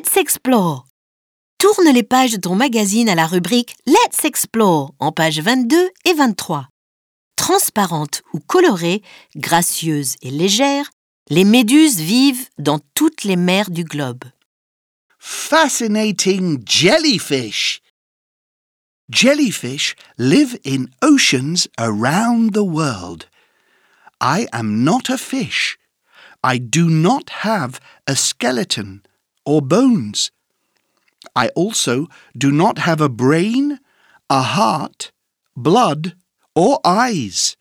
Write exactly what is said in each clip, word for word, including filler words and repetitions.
Let's explore! Tourne les pages de ton magazine à la rubrique Let's explore en pages vingt-deux et vingt-trois. Transparentes ou colorées, gracieuses et légères, les méduses vivent dans toutes les mers du globe. Fascinating jellyfish! Jellyfish live in oceans around the world. I am not a fish. I do not have a skeleton or bones. I also do not have a brain, a heart, blood, or eyes.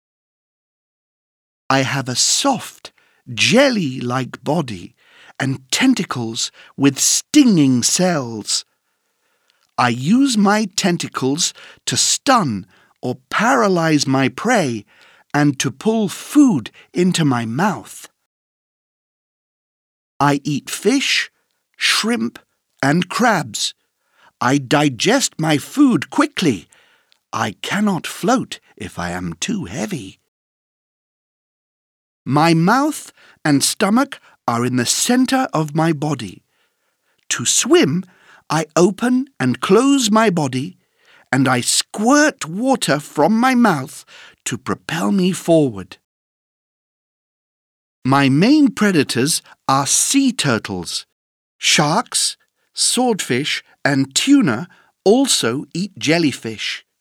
I have a soft, jelly-like body and tentacles with stinging cells. I use my tentacles to stun or paralyze my prey and to pull food into my mouth. I eat fish, shrimp, and crabs. I digest my food quickly. I cannot float if I am too heavy. My mouth and stomach are in the center of my body. To swim, I open and close my body, and I squirt water from my mouth to propel me forward. My main predators are sea turtles. Sharks, swordfish, and tuna also eat jellyfish.